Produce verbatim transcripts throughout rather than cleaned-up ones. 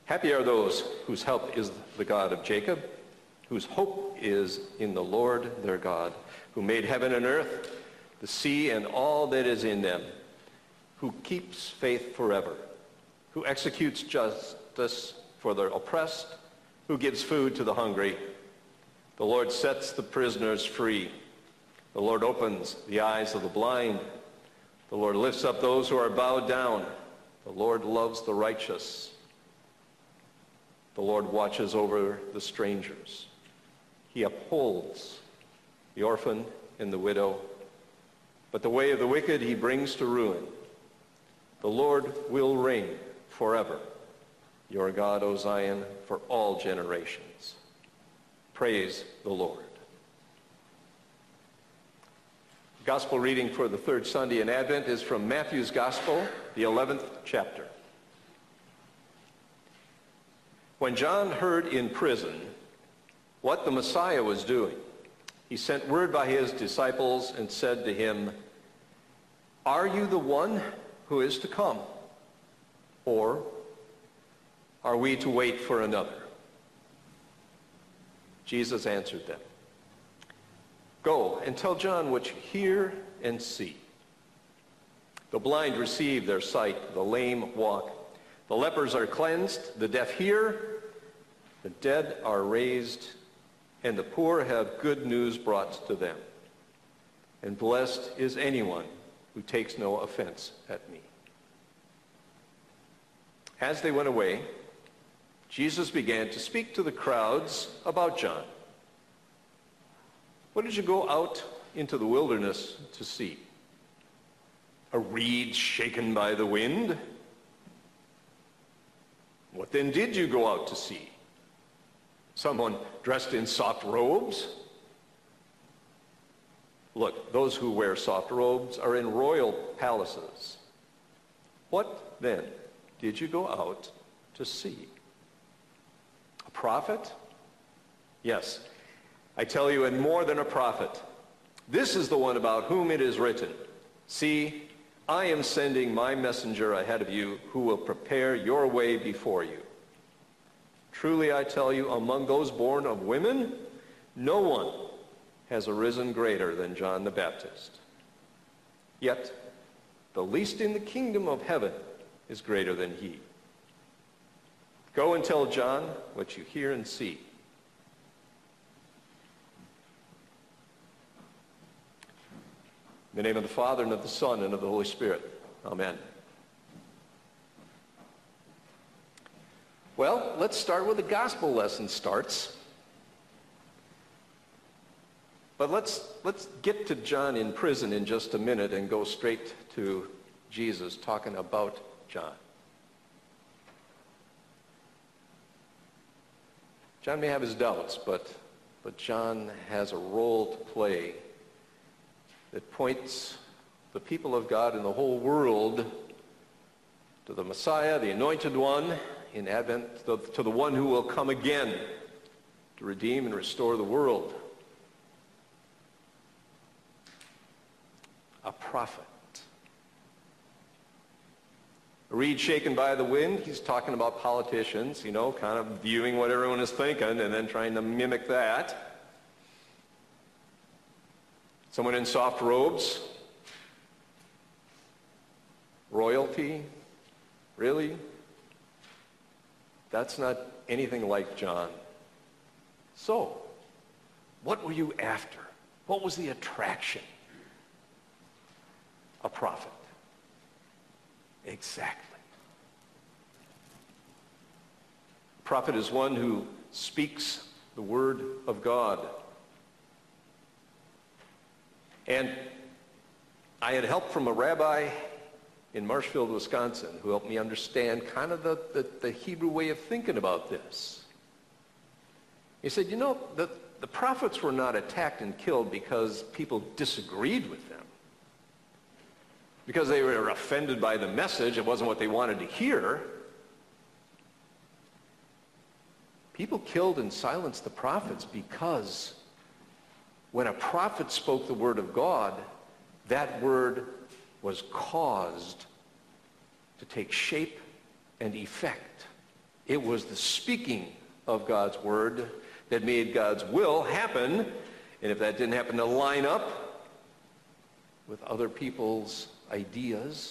Happy are those whose help is the God of Jacob, whose hope is in the Lord their God, who made heaven and earth, the sea and all that is in them, who keeps faith forever, who executes justice for the oppressed, who gives food to the hungry. The Lord sets the prisoners free. The Lord opens the eyes of the blind. The Lord lifts up those who are bowed down. The Lord loves the righteous. The Lord watches over the strangers. He upholds the orphan and the widow, but the way of the wicked he brings to ruin. The Lord will reign forever, your God, O Zion, for all generations. Praise the Lord. Gospel reading for the third Sunday in Advent is from Matthew's Gospel, the eleventh chapter. When John heard in prison what the Messiah was doing, he sent word by his disciples and said to him, "Are you the one who is to come, or are we to wait for another?" Jesus answered them, "Go and tell John what you hear and see. The blind receive their sight, the lame walk, the lepers are cleansed, the deaf hear, the dead are raised, and the poor have good news brought to them. And blessed is anyone who takes no offense at me." As they went away, Jesus began to speak to the crowds about John. "What did you go out into the wilderness to see? A reed shaken by the wind? What then did you go out to see? Someone dressed in soft robes? Look, those who wear soft robes are in royal palaces. What then did you go out to see? A prophet? Yes, I tell you, and more than a prophet. This is the one about whom it is written, 'See, I am sending my messenger ahead of you who will prepare your way before you.' Truly I tell you, among those born of women, no one has arisen greater than John the Baptist. Yet the least in the kingdom of heaven is greater than he. Go and tell John what you hear and see. In the name of the Father, and of the Son, and of the Holy Spirit. Amen. Well, let's start where the gospel lesson starts. But let's, let's get to John in prison in just a minute and go straight to Jesus talking about John. John may have his doubts, but, but John has a role to play that points the people of God in the whole world to the Messiah, the Anointed One, in Advent, to, to the one who will come again to redeem and restore the world. A prophet. A reed shaken by the wind, he's talking about politicians, you know, kind of viewing what everyone is thinking and then trying to mimic that. Someone in soft robes. Royalty. Really? That's not anything like John. So, what were you after? What was the attraction? A prophet. Exactly. A prophet is one who speaks the word of God. And I had help from a rabbi in Marshfield, Wisconsin, who helped me understand kind of the, the, the Hebrew way of thinking about this. He said, you know, the, the prophets were not attacked and killed because people disagreed with them. Because they were offended by the message, it wasn't what they wanted to hear. People killed and silenced the prophets because when a prophet spoke the word of God, that word was caused to take shape and effect It was the speaking of God's word that made God's will happen. And if that didn't happen to line up with other people's ideas,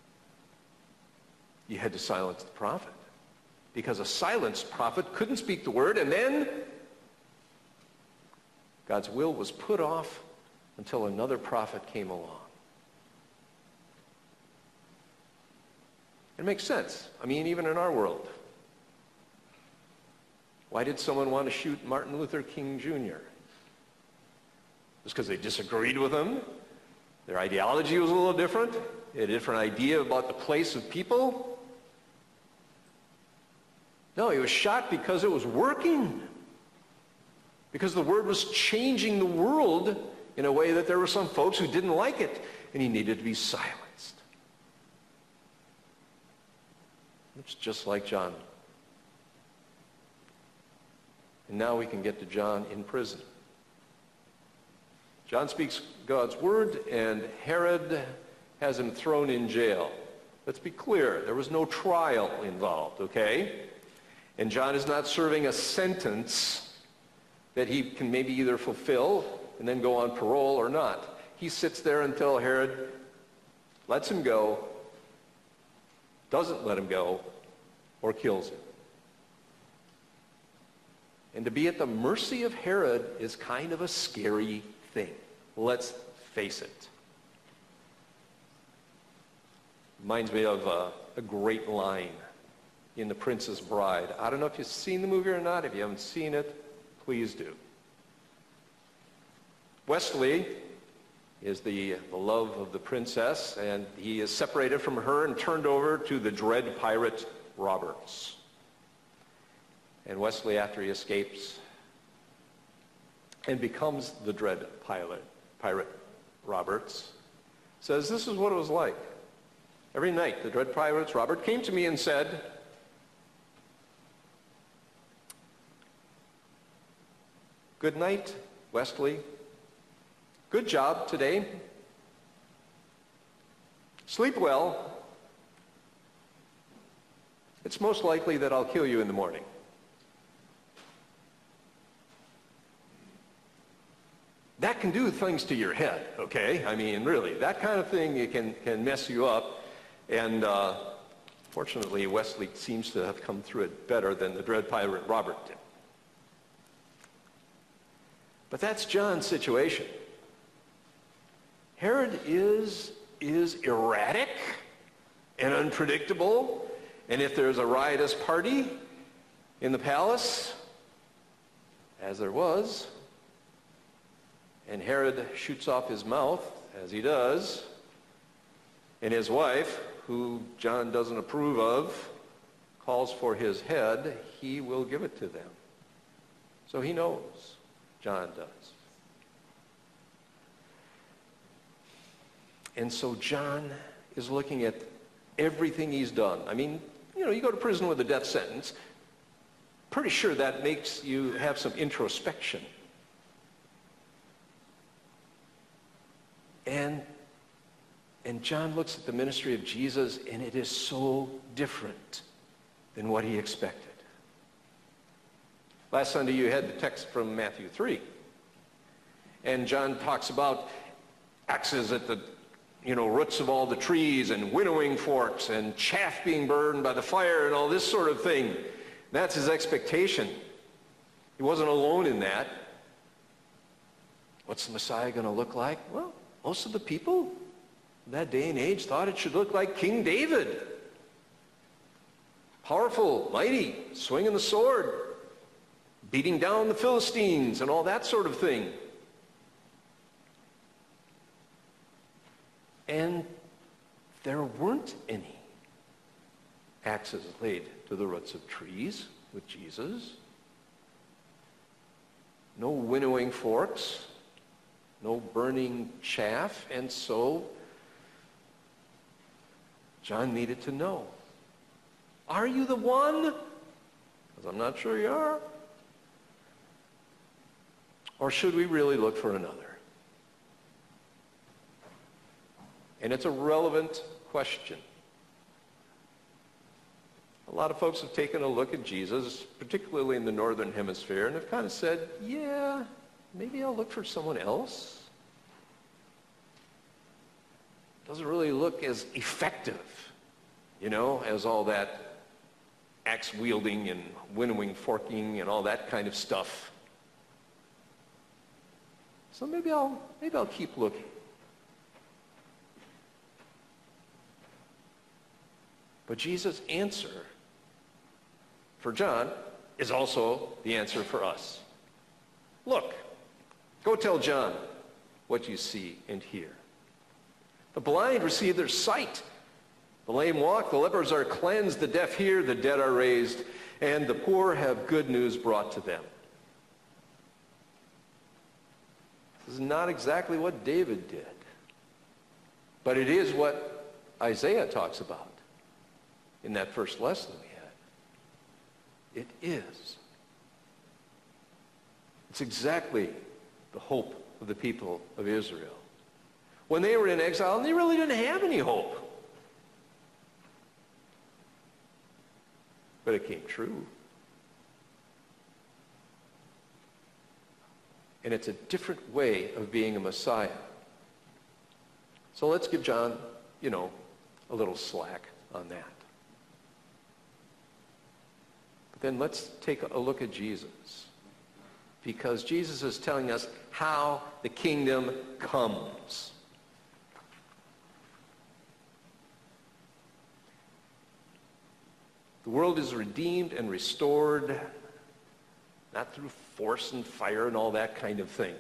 you had to silence the prophet. Because a silenced prophet couldn't speak the word, and then God's will was put off until another prophet came along. It makes sense. I mean, even in our world. Why did someone want to shoot Martin Luther King Junior? Just because they disagreed with him? Their ideology was a little different? They had a different idea about the place of people? No, he was shot because it was working. Because the word was changing the world in a way that there were some folks who didn't like it, and he needed to be silenced. It's just like John. And now we can get to John in prison. John speaks God's word, and Herod has him thrown in jail. Let's be clear, there was no trial involved, okay? And John is not serving a sentence that he can maybe either fulfill and then go on parole or not. He sits there until Herod lets him go, doesn't let him go, or kills him. And to be at the mercy of Herod is kind of a scary thing. Let's face it. Reminds me of a, a great line in The Princess Bride. I don't know if you've seen the movie or not. If you haven't seen it, please do. Wesley is the, the love of the princess, and he is separated from her and turned over to the dread pirate Roberts. And Wesley, after he escapes and becomes the dread pilot, pirate Roberts, says, this is what it was like. Every night, the dread pirates Robert came to me and said, good night, Wesley. Good job today. Sleep well. It's most likely that I'll kill you in the morning. That can do things to your head, okay? I mean, really, that kind of thing it can, can mess you up. And uh, fortunately, Wesley seems to have come through it better than the dread pirate Robert did. But that's John's situation. Herod is, is erratic and unpredictable. And if there's a riotous party in the palace, as there was, and Herod shoots off his mouth, as he does, and his wife, who John doesn't approve of, calls for his head, he will give it to them. So he knows. John does. And so John is looking at everything he's done. I mean, you know, you go to prison with a death sentence, pretty sure that makes you have some introspection. And, and John looks at the ministry of Jesus, and it is so different than what he expected. Last Sunday you had the text from Matthew three. And John talks about axes at the you know, roots of all the trees and winnowing forks and chaff being burned by the fire and all this sort of thing. That's his expectation. He wasn't alone in that. What's the Messiah going to look like? Well, most of the people in that day and age thought it should look like King David. Powerful, mighty, swinging the sword, beating down the Philistines and all that sort of thing. And there weren't any axes laid to the roots of trees with Jesus. No winnowing forks, no burning chaff, and so John needed to know, are you the one? Because I'm not sure you are. Or should we really look for another? And it's a relevant question. A lot of folks have taken a look at Jesus, particularly in the northern hemisphere, and have kind of said, yeah, maybe I'll look for someone else. Doesn't really look as effective, you know, as all that axe wielding and winnowing forking and all that kind of stuff. So maybe I'll maybe I'll keep looking. But Jesus' answer for John is also the answer for us. Look, go tell John what you see and hear. The blind receive their sight. The lame walk, the lepers are cleansed, the deaf hear, the dead are raised, and the poor have good news brought to them. This is not exactly what David did, but it is what Isaiah talks about in that first lesson we had. It is. It's exactly the hope of the people of Israel. When they were in exile, they really didn't have any hope. But it came true. And it's a different way of being a Messiah. So let's give John, you know, a little slack on that. But then let's take a look at Jesus. Because Jesus is telling us how the kingdom comes. The world is redeemed and restored, not through force and fire and all that kind of thing.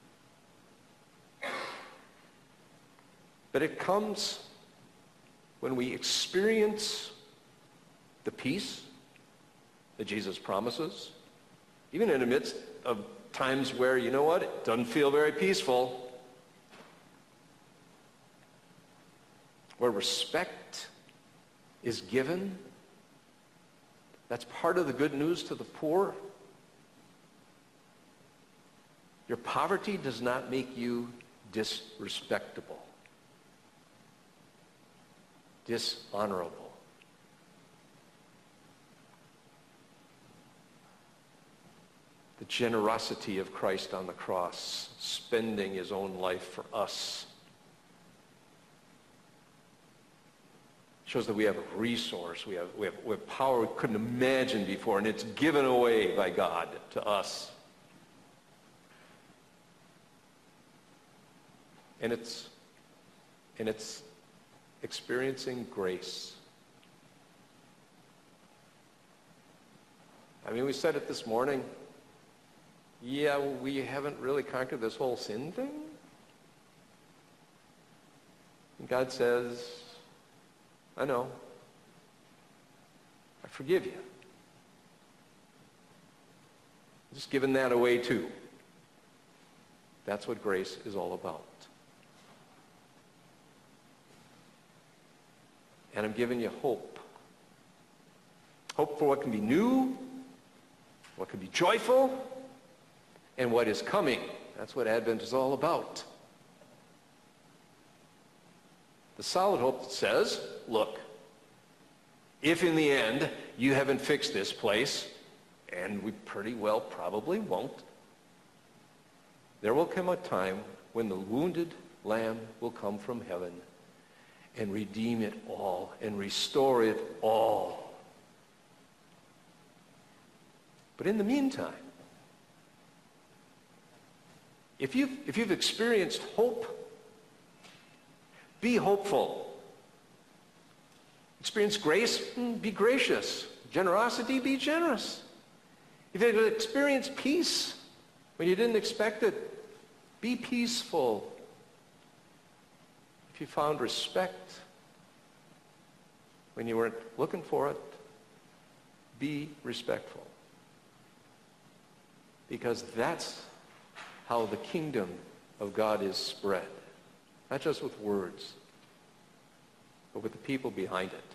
But it comes when we experience the peace that Jesus promises, even in the midst of times where, you know what, it doesn't feel very peaceful, where respect is given. That's part of the good news to the poor. Your poverty does not make you disrespectable, dishonorable. The generosity of Christ on the cross, spending his own life for us, shows that we have a resource, we have, we have, we have power we couldn't imagine before, and it's given away by God to us. And it's, and it's experiencing grace. I mean, we said it this morning. Yeah, we haven't really conquered this whole sin thing. And God says, I know. I forgive you. I'm just giving that away too. That's what grace is all about. And I'm giving you hope. Hope for what can be new, what can be joyful, and what is coming. That's what Advent is all about. The solid hope that says, look, if in the end you haven't fixed this place, and we pretty well probably won't, there will come a time when the wounded Lamb will come from heaven and redeem it all and restore it all. But in the meantime, if you've, if you've experienced hope, be hopeful. Experience grace, be gracious. Generosity, be generous. If you've experienced peace when you didn't expect it, be peaceful. If you found respect when you weren't looking for it, be respectful. Because that's how the kingdom of God is spread. Not just with words, but with the people behind it.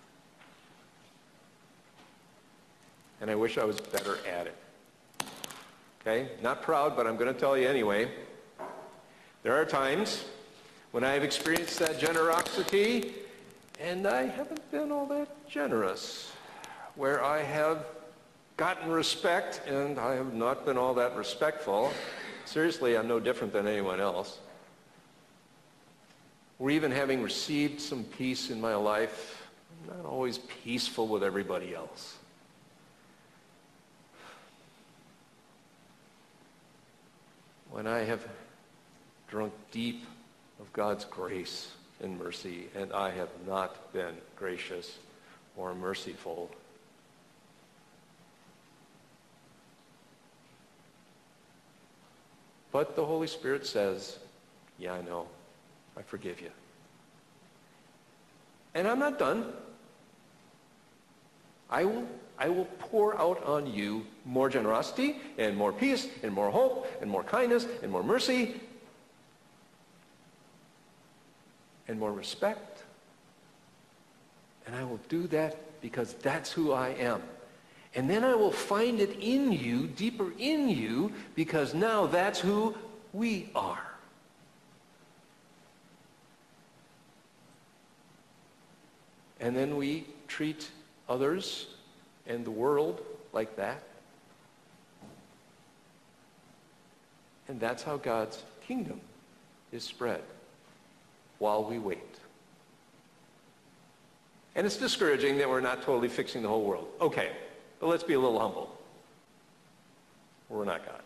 And I wish I was better at it. Okay? Not proud, but I'm going to tell you anyway. There are times when I have experienced that generosity, and I haven't been all that generous. where I have gotten respect, and I have not been all that respectful. Seriously, I'm no different than anyone else. Or even having received some peace in my life, I'm not always peaceful with everybody else. When I have drunk deep of God's grace and mercy, and I have not been gracious or merciful, but the Holy Spirit says, yeah, I know. I forgive you. And I'm not done. I will, I will pour out on you more generosity and more peace and more hope and more kindness and more mercy and more respect. And I will do that because that's who I am. And then I will find it in you, deeper in you, because now that's who we are. And then we treat others and the world like that. And that's how God's kingdom is spread while we wait. And it's discouraging that we're not totally fixing the whole world. Okay, but let's be a little humble. We're not God.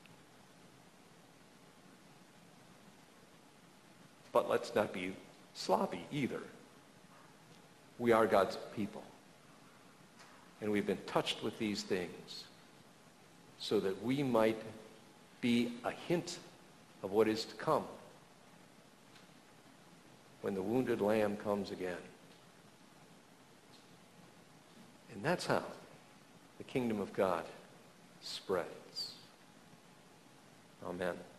But let's not be sloppy either. We are God's people. And we've been touched with these things so that we might be a hint of what is to come when the wounded lamb comes again. And that's how the kingdom of God spreads. Amen.